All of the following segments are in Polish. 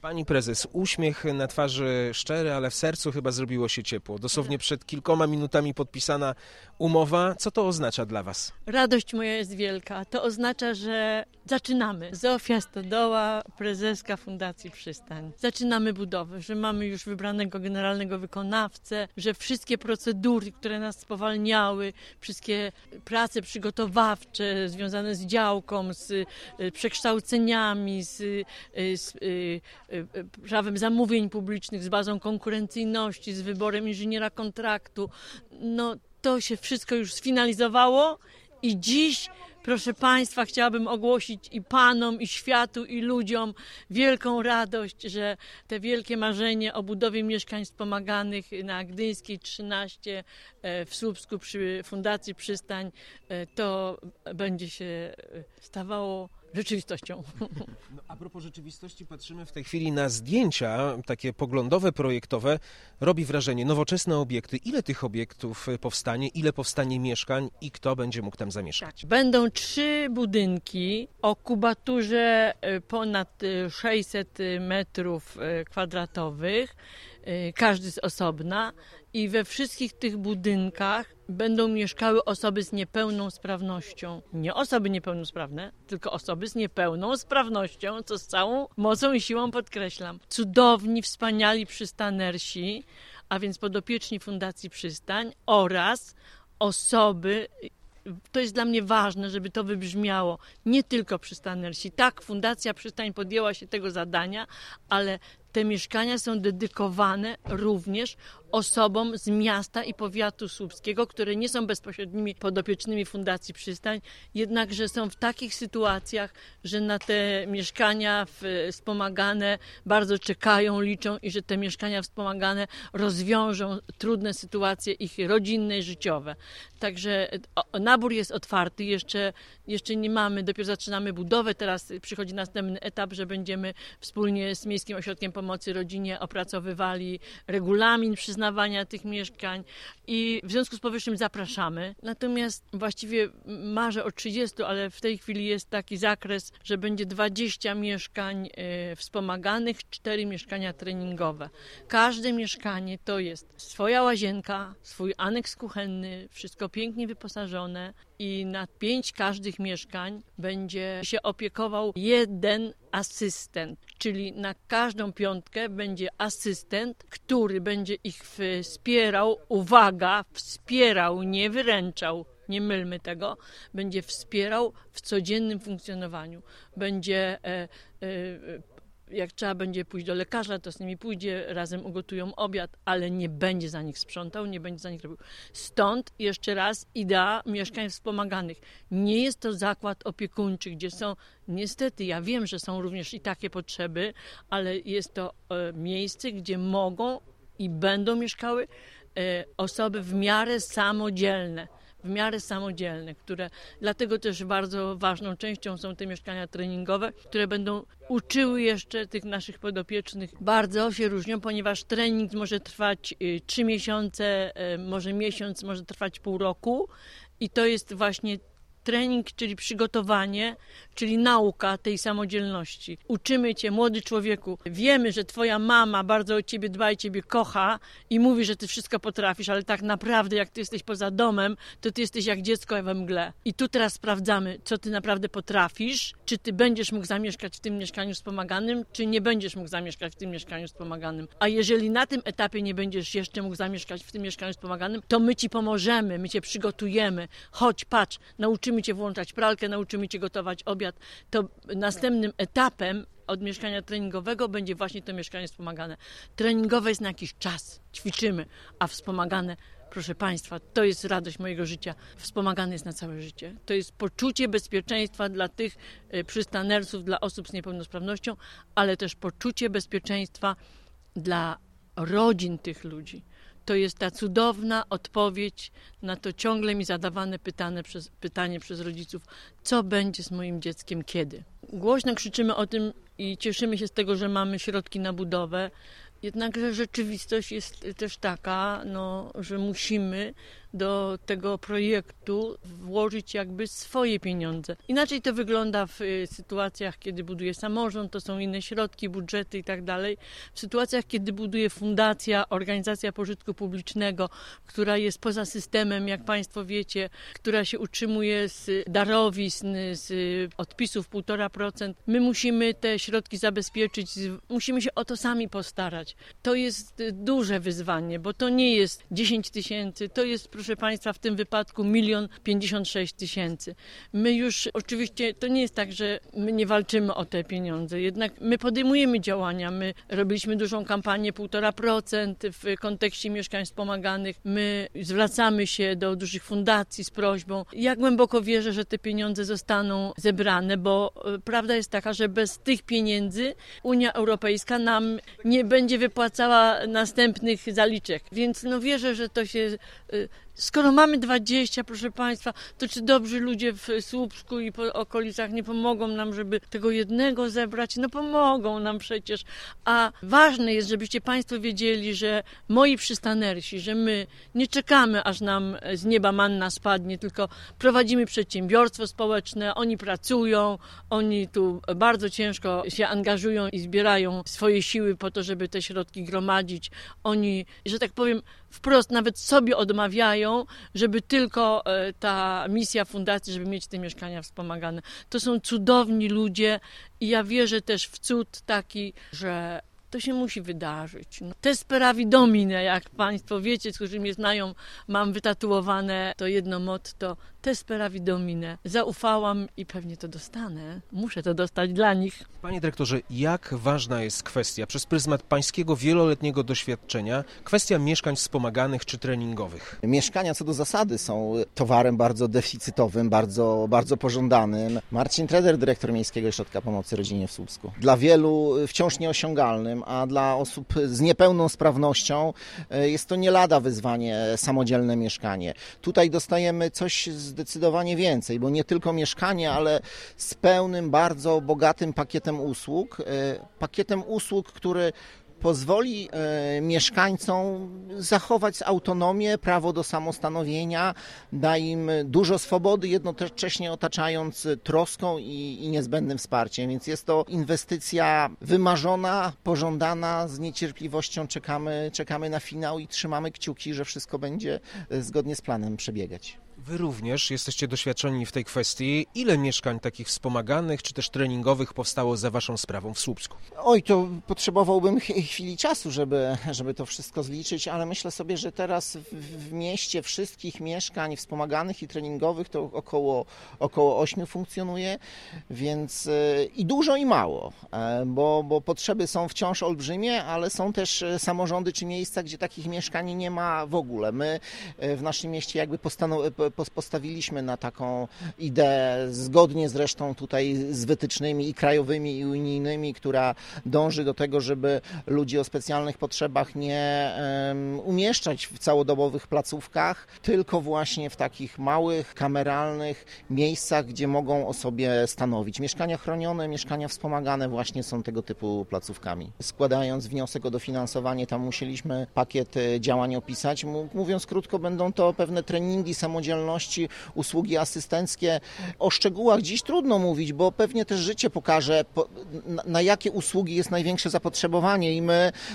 Pani prezes, uśmiech na twarzy szczery, ale w sercu chyba zrobiło się ciepło. Dosłownie przed kilkoma minutami podpisana umowa. Co to oznacza dla was? Radość moja jest wielka. To oznacza, że zaczynamy. Zofia Stodoła, prezeska Fundacji Przystań. Zaczynamy budowę, że mamy już wybranego generalnego wykonawcę, że wszystkie procedury, które nas spowalniały, wszystkie prace przygotowawcze związane z działką, z przekształceniami, z prawem zamówień publicznych, z bazą konkurencyjności, z wyborem inżyniera kontraktu. No to się wszystko już sfinalizowało i dziś, proszę Państwa, chciałabym ogłosić i Panom, i światu, i ludziom wielką radość, że te wielkie marzenie o budowie mieszkań wspomaganych na Gdyńskiej 13 w Słupsku przy Fundacji Przystań, to będzie się stawało rzeczywistością. No, a propos rzeczywistości, patrzymy w tej chwili na zdjęcia, takie poglądowe, projektowe. Robi wrażenie, nowoczesne obiekty. Ile tych obiektów powstanie, ile powstanie mieszkań i kto będzie mógł tam zamieszkać? Będą 3 budynki o kubaturze ponad 600 metrów kwadratowych, każdy z osobna. I we wszystkich tych budynkach będą mieszkały osoby z niepełną sprawnością. Nie osoby niepełnosprawne, tylko osoby z niepełną sprawnością, co z całą mocą i siłą podkreślam. Cudowni, wspaniali przystanersi, a więc podopieczni Fundacji Przystań oraz osoby, to jest dla mnie ważne, żeby to wybrzmiało, nie tylko przystanersi. Tak, Fundacja Przystań podjęła się tego zadania, ale te mieszkania są dedykowane również osobom z miasta i powiatu słupskiego, które nie są bezpośrednimi podopiecznymi Fundacji Przystań, jednakże są w takich sytuacjach, że na te mieszkania wspomagane bardzo czekają, liczą i że te mieszkania wspomagane rozwiążą trudne sytuacje ich rodzinne i życiowe. Także nabór jest otwarty, jeszcze nie mamy, dopiero zaczynamy budowę, teraz przychodzi następny etap, że będziemy wspólnie z Miejskim Ośrodkiem Pomocy Rodzinie opracowywali regulamin przyznawania tych mieszkań i w związku z powyższym zapraszamy. Natomiast właściwie marzę o 30, ale w tej chwili jest taki zakres, że będzie 20 mieszkań wspomaganych, 4 mieszkania treningowe. Każde mieszkanie to jest swoja łazienka, swój aneks kuchenny, wszystko pięknie wyposażone i na 5 każdych mieszkań będzie się opiekował jeden asystent, czyli na każdą 5 będzie asystent, który będzie ich wspierał, uwaga, wspierał, nie wyręczał, nie mylmy tego, będzie wspierał w codziennym funkcjonowaniu. Będzie jak trzeba będzie pójść do lekarza, to z nimi pójdzie, razem ugotują obiad, ale nie będzie za nich sprzątał, nie będzie za nich robił. Stąd jeszcze raz idea mieszkań wspomaganych. Nie jest to zakład opiekuńczy, gdzie są, niestety, ja wiem, że są również i takie potrzeby, ale jest to miejsce, gdzie mogą i będą mieszkały osoby w miarę samodzielne, które dlatego też bardzo ważną częścią są te mieszkania treningowe, które będą uczyły jeszcze tych naszych podopiecznych. Bardzo się różnią, ponieważ trening może trwać 3 miesiące, może miesiąc, może trwać pół roku i to jest właśnie trening, czyli przygotowanie, czyli nauka tej samodzielności. Uczymy cię, młody człowieku, wiemy, że twoja mama bardzo o ciebie dba i ciebie kocha i mówi, że ty wszystko potrafisz, ale tak naprawdę jak ty jesteś poza domem, to ty jesteś jak dziecko we mgle. I tu teraz sprawdzamy, co ty naprawdę potrafisz, czy ty będziesz mógł zamieszkać w tym mieszkaniu wspomaganym, czy nie będziesz mógł zamieszkać w tym mieszkaniu wspomaganym. A jeżeli na tym etapie nie będziesz jeszcze mógł zamieszkać w tym mieszkaniu wspomaganym, to my ci pomożemy, my cię przygotujemy. Chodź, patrz, nauczymy cię włączać pralkę, nauczymy cię gotować obiad. To następnym etapem od mieszkania treningowego będzie właśnie to mieszkanie wspomagane. Treningowe jest na jakiś czas, ćwiczymy, a wspomagane, proszę Państwa, to jest radość mojego życia. Wspomagane jest na całe życie. To jest poczucie bezpieczeństwa dla tych przystanersów, dla osób z niepełnosprawnością, ale też poczucie bezpieczeństwa dla rodzin tych ludzi. To jest ta cudowna odpowiedź na to ciągle mi zadawane pytanie przez rodziców, co będzie z moim dzieckiem, kiedy. Głośno krzyczymy o tym i cieszymy się z tego, że mamy środki na budowę, jednakże rzeczywistość jest też taka, że musimy do tego projektu włożyć jakby swoje pieniądze. Inaczej to wygląda w sytuacjach, kiedy buduje samorząd, to są inne środki, budżety i tak dalej. W sytuacjach, kiedy buduje fundacja, organizacja pożytku publicznego, która jest poza systemem, jak Państwo wiecie, która się utrzymuje z darowizn, z odpisów 1,5%. My musimy te środki zabezpieczyć, musimy się o to sami postarać. To jest duże wyzwanie, bo to nie jest 10 tysięcy, to jest, proszę Państwa, w tym wypadku 1 056 000. My już, oczywiście, to nie jest tak, że my nie walczymy o te pieniądze, jednak my podejmujemy działania, my robiliśmy dużą kampanię 1,5% w kontekście mieszkań wspomaganych, my zwracamy się do dużych fundacji z prośbą. Ja głęboko wierzę, że te pieniądze zostaną zebrane, bo prawda jest taka, że bez tych pieniędzy Unia Europejska nam nie będzie wypłacała następnych zaliczek. Więc wierzę, że to się... Skoro mamy 20, proszę Państwa, to czy dobrzy ludzie w Słupsku i po okolicach nie pomogą nam, żeby tego jednego zebrać? No pomogą nam przecież. A ważne jest, żebyście Państwo wiedzieli, że moi przystanersi, że my nie czekamy, aż nam z nieba manna spadnie, tylko prowadzimy przedsiębiorstwo społeczne, oni pracują, oni tu bardzo ciężko się angażują i zbierają swoje siły po to, żeby te środki gromadzić. Oni, że tak powiem, wprost nawet sobie odmawiają, żeby tylko ta misja fundacji, żeby mieć te mieszkania wspomagane. To są cudowni ludzie i ja wierzę też w cud taki, że to się musi wydarzyć. Te speravi domine, jak Państwo wiecie, z którymi mnie znają, mam wytatuowane to jedno motto, te speravi domine. Zaufałam i pewnie to dostanę. Muszę to dostać dla nich. Panie dyrektorze, jak ważna jest kwestia przez pryzmat pańskiego wieloletniego doświadczenia, kwestia mieszkań wspomaganych czy treningowych? Mieszkania co do zasady są towarem bardzo deficytowym, bardzo pożądanym. Marcin Treder, dyrektor Miejskiego Ośrodka Pomocy Rodzinie w Słupsku. Dla wielu wciąż nieosiągalnym, a dla osób z niepełnosprawnością jest to nie lada wyzwanie samodzielne mieszkanie. Tutaj dostajemy coś zdecydowanie więcej, bo nie tylko mieszkanie, ale z pełnym, bardzo bogatym pakietem usług, który pozwoli mieszkańcom zachować autonomię, prawo do samostanowienia, da im dużo swobody, jednocześnie otaczając troską i niezbędnym wsparciem. Więc jest to inwestycja wymarzona, pożądana, z niecierpliwością czekamy na finał i trzymamy kciuki, że wszystko będzie zgodnie z planem przebiegać. Wy również jesteście doświadczeni w tej kwestii. Ile mieszkań takich wspomaganych czy też treningowych powstało za waszą sprawą w Słupsku? Oj, to potrzebowałbym chwili czasu, żeby to wszystko zliczyć, ale myślę sobie, że teraz w mieście wszystkich mieszkań wspomaganych i treningowych to około 8 funkcjonuje, więc i dużo i mało, bo potrzeby są wciąż olbrzymie, ale są też samorządy czy miejsca, gdzie takich mieszkań nie ma w ogóle. My w naszym mieście jakby postawiliśmy na taką ideę, zgodnie zresztą tutaj z wytycznymi i krajowymi i unijnymi, która dąży do tego, żeby ludzi o specjalnych potrzebach nie umieszczać w całodobowych placówkach, tylko właśnie w takich małych, kameralnych miejscach, gdzie mogą o sobie stanowić. Mieszkania chronione, mieszkania wspomagane właśnie są tego typu placówkami. Składając wniosek o dofinansowanie, tam musieliśmy pakiet działań opisać. Mówiąc krótko, będą to pewne treningi samodzielności, usługi asystenckie. O szczegółach dziś trudno mówić, bo pewnie też życie pokaże, na jakie usługi jest największe zapotrzebowanie i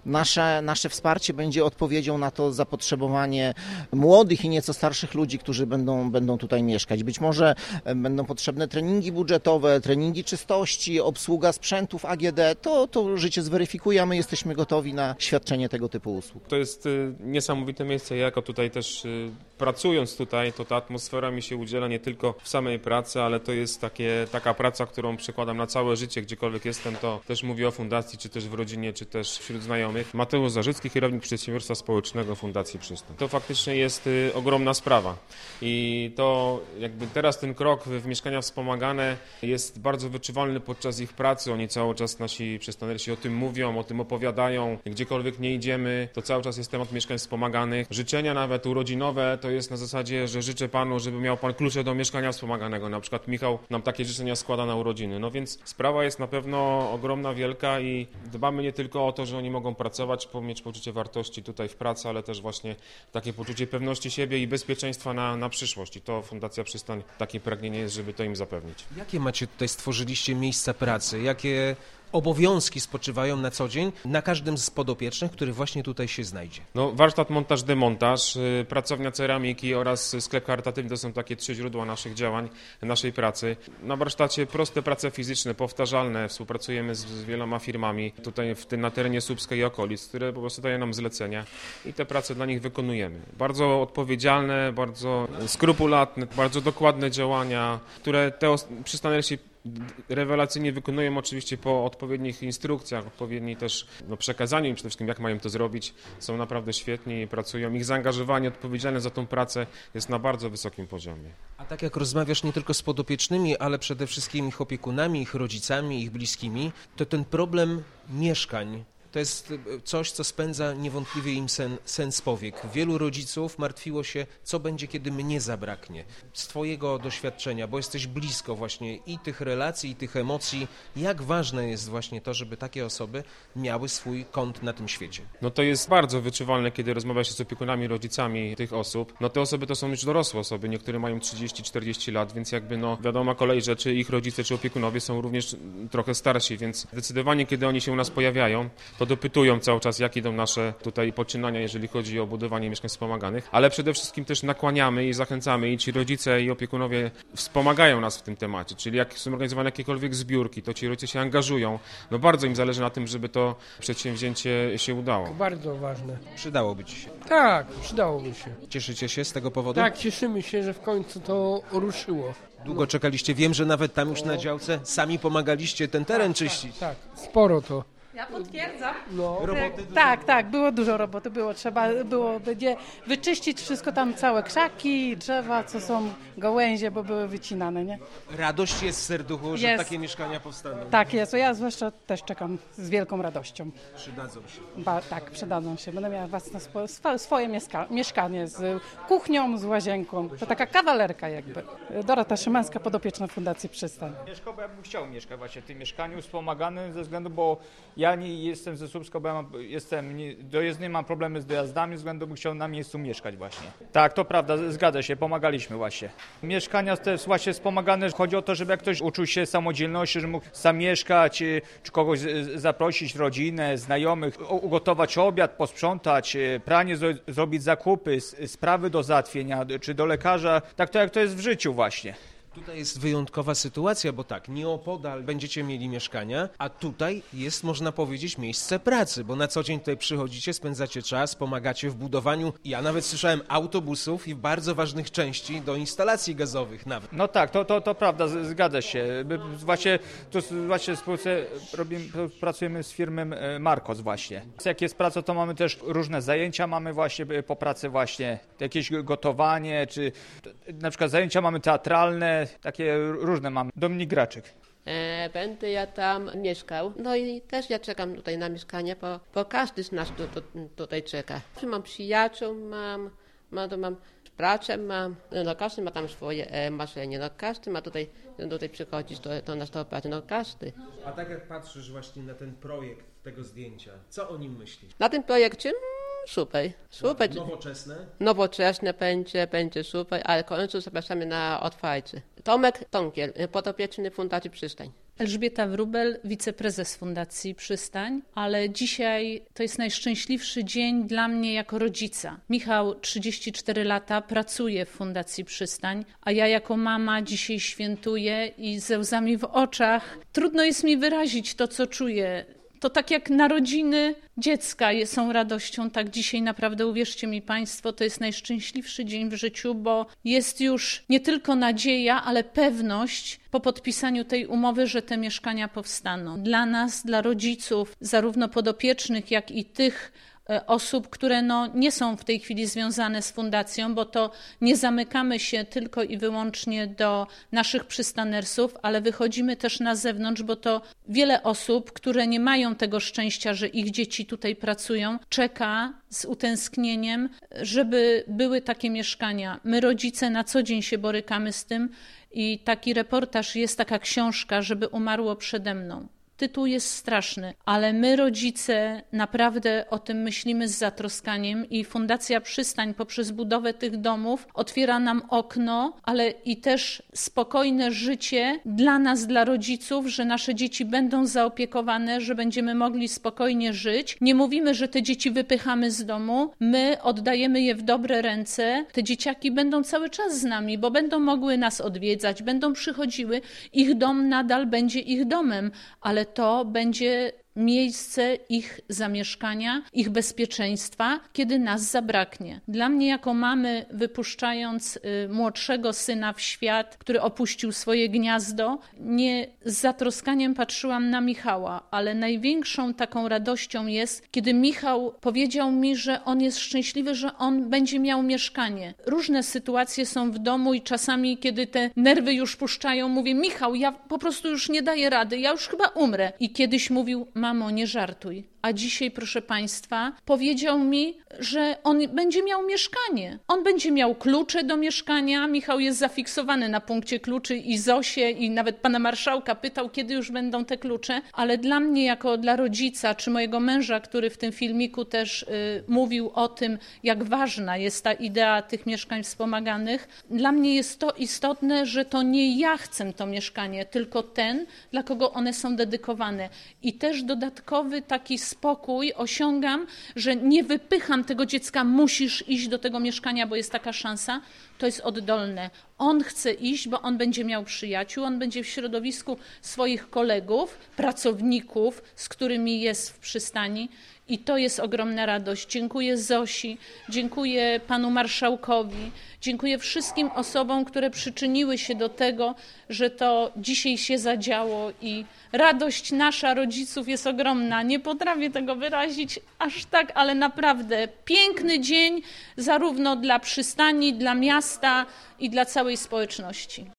nasze wsparcie będzie odpowiedzią na to zapotrzebowanie młodych i nieco starszych ludzi, którzy będą tutaj mieszkać. Być może będą potrzebne treningi budżetowe, treningi czystości, obsługa sprzętów AGD. To życie zweryfikuje, a my jesteśmy gotowi na świadczenie tego typu usług. To jest niesamowite miejsce. Ja jako tutaj też pracując tutaj, to ta atmosfera mi się udziela nie tylko w samej pracy, ale to jest taka praca, którą przekładam na całe życie, gdziekolwiek jestem, to też mówię o fundacji, czy też w rodzinie, czy też wśród znajomych. Mateusz Zarzycki, kierownik przedsiębiorstwa społecznego Fundacji Przystań. To faktycznie jest ogromna sprawa i to jakby teraz ten krok w mieszkania wspomagane jest bardzo wyczuwalny podczas ich pracy. Oni cały czas, nasi przystanersi, o tym mówią, o tym opowiadają. Gdziekolwiek nie idziemy, to cały czas jest temat mieszkań wspomaganych. Życzenia nawet urodzinowe to jest na zasadzie, że życzę panu, żeby miał pan klucze do mieszkania wspomaganego. Na przykład Michał nam takie życzenia składa na urodziny. No więc sprawa jest na pewno ogromna, wielka i dbamy nie tylko o to, że oni mogą pracować, mieć poczucie wartości tutaj w pracy, ale też właśnie takie poczucie pewności siebie i bezpieczeństwa na przyszłość. I to Fundacja Przystań takie pragnienie jest, żeby to im zapewnić. Jakie macie tutaj, stworzyliście miejsca pracy? Jakie obowiązki spoczywają na co dzień na każdym z podopiecznych, który właśnie tutaj się znajdzie? No, warsztat, montaż, demontaż, pracownia ceramiki oraz sklep charytatywny to są takie 3 źródła naszych działań, naszej pracy. Na warsztacie proste prace fizyczne, powtarzalne. Współpracujemy z wieloma firmami tutaj na terenie Słupska i okolic, które po prostu dają nam zlecenia i te prace dla nich wykonujemy. Bardzo odpowiedzialne, bardzo skrupulatne, bardzo dokładne działania, które te przystanęli rewelacyjnie wykonują oczywiście po odpowiednich instrukcjach, odpowiedniej też przekazaniu im przede wszystkim, jak mają to zrobić. Są naprawdę świetni, pracują. Ich zaangażowanie, odpowiedzialne za tą pracę jest na bardzo wysokim poziomie. A tak jak rozmawiasz nie tylko z podopiecznymi, ale przede wszystkim ich opiekunami, ich rodzicami, ich bliskimi, to ten problem mieszkań to jest coś, co spędza niewątpliwie im sen z powiek. Wielu rodziców martwiło się, co będzie, kiedy mnie zabraknie. Z twojego doświadczenia, bo jesteś blisko właśnie i tych relacji, i tych emocji, jak ważne jest właśnie to, żeby takie osoby miały swój kąt na tym świecie? No to jest bardzo wyczuwalne, kiedy rozmawia się z opiekunami, rodzicami tych osób. No te osoby to są już dorosłe osoby, niektóre mają 30-40 lat, więc jakby wiadoma kolej, że czy ich rodzice, czy opiekunowie są również trochę starsi, więc zdecydowanie, kiedy oni się u nas pojawiają, to dopytują cały czas, jak idą nasze tutaj poczynania, jeżeli chodzi o budowanie mieszkań wspomaganych, ale przede wszystkim też nakłaniamy i zachęcamy i ci rodzice i opiekunowie wspomagają nas w tym temacie, czyli jak są organizowane jakiekolwiek zbiórki, to ci rodzice się angażują. No bardzo im zależy na tym, żeby to przedsięwzięcie się udało. Bardzo ważne. Przydałoby ci się. Tak, przydałoby się. Cieszycie się z tego powodu? Tak, cieszymy się, że w końcu to ruszyło. Długo czekaliście? Wiem, że nawet tam już na działce sami pomagaliście ten teren czyścić. Tak, sporo to. Ja potwierdzam. No. Tak, było dużo roboty, trzeba było będzie wyczyścić wszystko tam, całe krzaki, drzewa, co są gałęzie, bo były wycinane, nie? Radość jest w serduchu, że Jest. takie mieszkania powstaną. Tak jest, ja zwłaszcza też czekam z wielką radością. Przydadzą się. Tak, przydadzą się. Będę miała własne swoje mieszkanie z kuchnią, z łazienką. To taka kawalerka jakby. Dorota Szymańska, podopieczna Fundacji Przystań. Mieszkał, bo ja bym chciał mieszkać właśnie w tym mieszkaniu wspomaganym ze względu, bo ja nie jestem ze Słupska, bo ja jestem dojezdny, mam problemy z dojazdami, ze względu, bym chciał na miejscu mieszkać właśnie. Tak, to prawda, zgadza się, pomagaliśmy właśnie. Mieszkania te właśnie wspomagane, chodzi o to, żeby jak ktoś uczył się samodzielności, że mógł sam mieszkać, czy kogoś zaprosić, rodzinę, znajomych, ugotować obiad, posprzątać, pranie zrobić, zakupy, sprawy do załatwienia, czy do lekarza, tak to jak to jest w życiu właśnie. Tutaj jest wyjątkowa sytuacja, bo tak, nieopodal będziecie mieli mieszkania, a tutaj jest, można powiedzieć, miejsce pracy, bo na co dzień tutaj przychodzicie, spędzacie czas, pomagacie w budowaniu, ja nawet słyszałem, autobusów i bardzo ważnych części do instalacji gazowych nawet. No tak, to prawda, zgadza się. Właśnie pracujemy z firmą Marcos właśnie. Jak jest praca, to mamy też różne zajęcia, mamy właśnie po pracy właśnie jakieś gotowanie, czy na przykład zajęcia mamy teatralne, takie różne mamy. Dominik Graczyk. Będę ja tam mieszkał. No i też ja czekam tutaj na mieszkanie, bo każdy z nas tutaj czeka. Mam przyjaciół, mam pracę, no każdy ma tam swoje marzenie, no każdy ma tutaj przychodzić do nas do pracy, no każdy. A tak jak patrzysz właśnie na ten projekt tego zdjęcia, co o nim myślisz? Na tym projekcie super. Nowoczesne będzie super, ale w końcu zapraszamy na otwarcie. Tomek Tonkiel, podopieczny Fundacji Przystań. Elżbieta Wróbel, wiceprezes Fundacji Przystań, ale dzisiaj to jest najszczęśliwszy dzień dla mnie jako rodzica. Michał 34 lata pracuje w Fundacji Przystań, a ja jako mama dzisiaj świętuję i ze łzami w oczach trudno jest mi wyrazić to, co czuję. To tak jak narodziny dziecka są radością, tak dzisiaj naprawdę, uwierzcie mi Państwo, to jest najszczęśliwszy dzień w życiu, bo jest już nie tylko nadzieja, ale pewność po podpisaniu tej umowy, że te mieszkania powstaną. Dla nas, dla rodziców, zarówno podopiecznych, jak i tych osób, które nie są w tej chwili związane z fundacją, bo to nie zamykamy się tylko i wyłącznie do naszych przystanersów, ale wychodzimy też na zewnątrz, bo to wiele osób, które nie mają tego szczęścia, że ich dzieci tutaj pracują, czeka z utęsknieniem, żeby były takie mieszkania. My rodzice na co dzień się borykamy z tym i taki reportaż, jest taka książka, żeby umarło przede mną. Tytuł jest straszny, ale my rodzice naprawdę o tym myślimy z zatroskaniem i Fundacja Przystań poprzez budowę tych domów otwiera nam okno, ale i też spokojne życie dla nas, dla rodziców, że nasze dzieci będą zaopiekowane, że będziemy mogli spokojnie żyć. Nie mówimy, że te dzieci wypychamy z domu, my oddajemy je w dobre ręce. Te dzieciaki będą cały czas z nami, bo będą mogły nas odwiedzać, będą przychodziły, ich dom nadal będzie ich domem, ale to będzie miejsce ich zamieszkania, ich bezpieczeństwa, kiedy nas zabraknie. Dla mnie jako mamy, wypuszczając młodszego syna w świat, który opuścił swoje gniazdo, nie z zatroskaniem patrzyłam na Michała, ale największą taką radością jest, kiedy Michał powiedział mi, że on jest szczęśliwy, że on będzie miał mieszkanie. Różne sytuacje są w domu i czasami, kiedy te nerwy już puszczają, mówię: Michał, ja po prostu już nie daję rady, ja już chyba umrę. I kiedyś mówił: mamo, nie żartuj. A dzisiaj, proszę Państwa, powiedział mi, że on będzie miał mieszkanie. On będzie miał klucze do mieszkania. Michał jest zafiksowany na punkcie kluczy i Zosię, i nawet pana marszałka pytał, kiedy już będą te klucze. Ale dla mnie, jako dla rodzica, czy mojego męża, który w tym filmiku też mówił o tym, jak ważna jest ta idea tych mieszkań wspomaganych, dla mnie jest to istotne, że to nie ja chcę to mieszkanie, tylko ten, dla kogo one są dedykowane. I też dodatkowy taki spokój osiągam, że nie wypycham tego dziecka, musisz iść do tego mieszkania, bo jest taka szansa. To jest oddolne. On chce iść, bo on będzie miał przyjaciół, on będzie w środowisku swoich kolegów, pracowników, z którymi jest w przystani. I to jest ogromna radość. Dziękuję Zosi, dziękuję panu marszałkowi, dziękuję wszystkim osobom, które przyczyniły się do tego, że to dzisiaj się zadziało i radość nasza, rodziców, jest ogromna. Nie potrafię tego wyrazić aż tak, ale naprawdę piękny dzień zarówno dla przystani, dla miasta i dla całej społeczności.